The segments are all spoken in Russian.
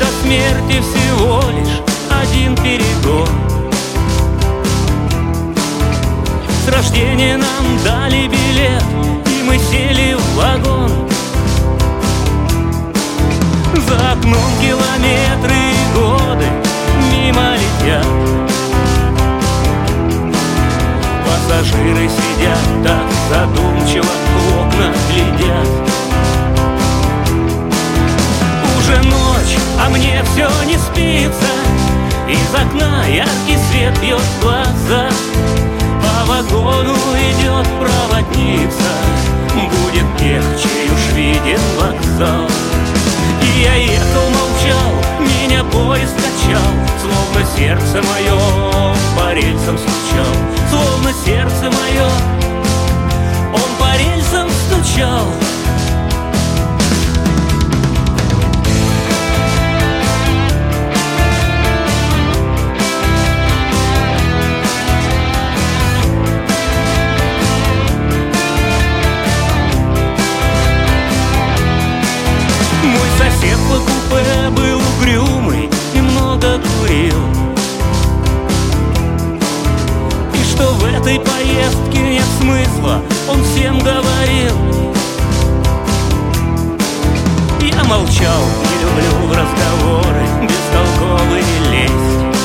до смерти всего лишь один перегон. С рождения нам дали билет, и мы сели в вагон. За окном километры и годы мимо летят. Пассажиры сидят так задумчиво, в окна глядят. Уже ночь, а мне все не спится. Из окна яркий свет бьет в глаза. По вагону идет проводница. Будет легче, уж виден вокзал. И я ехал, молчал, меня поезд качал, словно сердце мое по рельсам стучал. Словно сердце мое он по рельсам стучал. Мой сосед по купе был угрюмый и много курил. И что в этой поездке нет смысла, он всем говорил. Я молчал, не люблю в разговоры бестолковые лезть.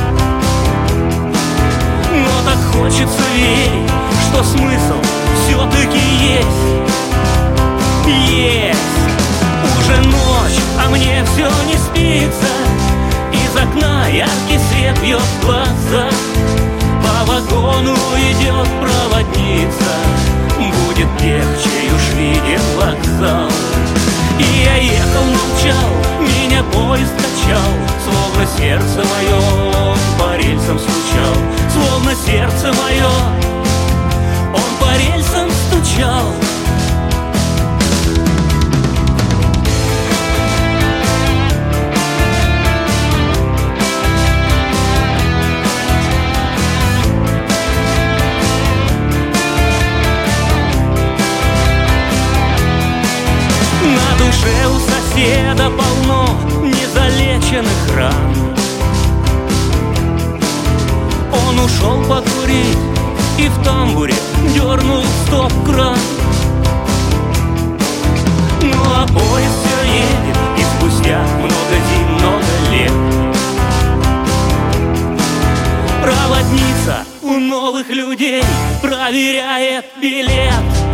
Но так хочется верить, что смысл все-таки есть. Есть! Уже ночь, а мне все не спится. Из окна яркий свет бьет в глаза. По вагону идет проводница. Будет легче, уж виден вокзал. И я ехал, молчал, меня поезд качал. Словно сердце мое по рельсам стучал. Словно сердце мое он по рельсам стучал. На душе у соседа полно незалеченных ран. Он ушел покурить и в тамбуре дернул стоп-кран. Ну а поезд все едет, и спустя много зим, много лет проводница у новых людей проверяет билет.